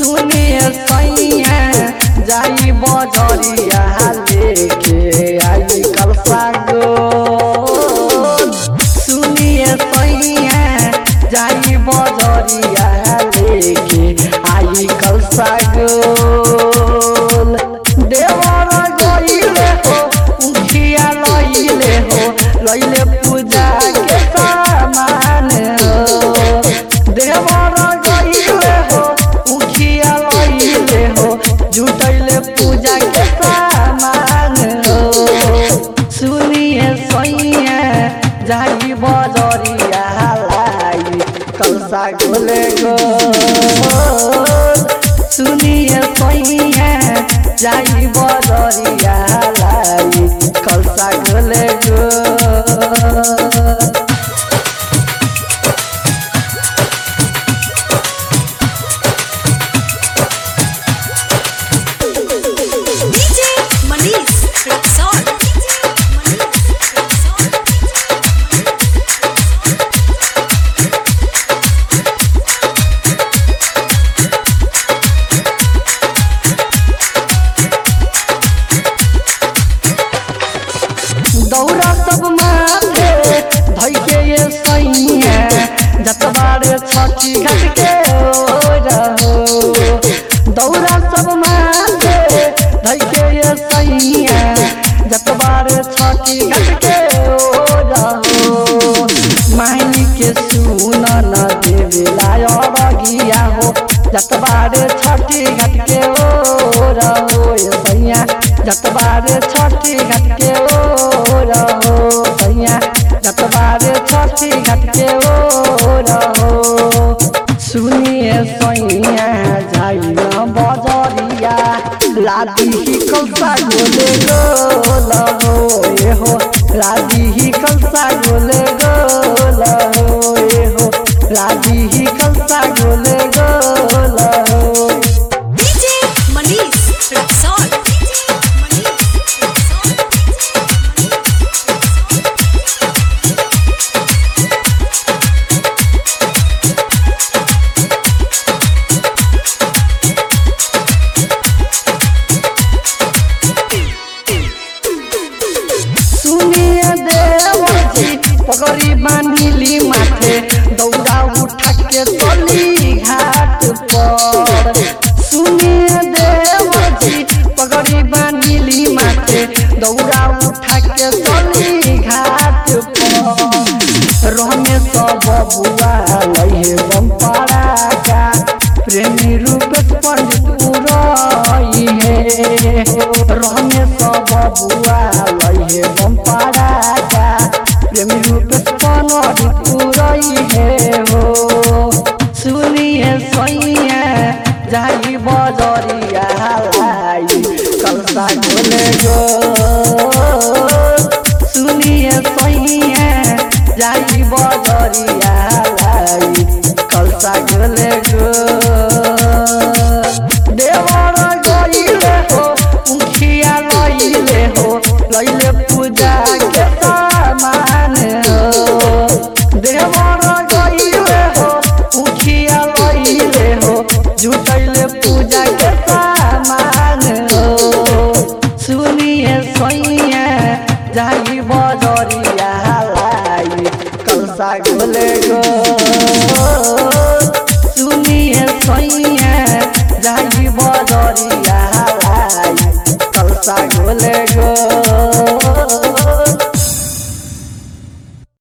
सुनिए सैया जाई बजरिया लेके आई कलसा गोल। सुनिए सैया जाई बजरिया लेके आई कलसा गोल। देवर गइले हो उखिया लइले हो लइले पूजा के सामान हो। देवर गइले हो उखिया लइले हो जुटैले पूजा के सामान हो। सुनिए सैया जाई बजरिया लाई कलसा गोले गोल। सुनिए सैया जाई बजरिया लाई कलसा गोले गोल। दौरा सब माथे धइके ये सैया जतबारे छठी घाट के रहो। दौरा सब माथे धइके ये सैया जतबारे छठी घाट के रहो। माई के सुन न देवेला अरगिया हो जतबारे छठी घाट के रहो। ये सैया जतबारे छठी घाट के रहो। सैया जतबारे छठी घाट के रहो। सुनिए सैया जाई न बजरिया लादी ही कलसा गोले गोल हो। ये हो लादी ही कलसा गोले गोल हो। ये हो लादी ही कलसा गोले गोल हो। पगड़ी बांधिली माथे दौड़ा उठा के चली घाट पर। सुनिए देवजी पगड़ी बांधिली माथे दौड़ा उठा के चली घाट पर। रहने सब बुआ लइहे बम्पारा का प्रेमी रूप पंडित उड़ई है। रहने सब बुआ लइहे बम्पारा का प्रेमी रूप पंडित उड़ई है हो। सुनिए सैया जाई बजरिया लाई कलसा गोले गोल। सुनिए सैया जाई बजरिया लाई कलसा गोले गोल। देवर गइले हो उखिया लइले हो लइले पूजा के सामान हो। देवर गइले हो उखिया लइले हो जुटैले पूजा के सामान हो। सुनिए सैया जाई बजरिया लाई कलसा गोले गोल। सुनिए सैया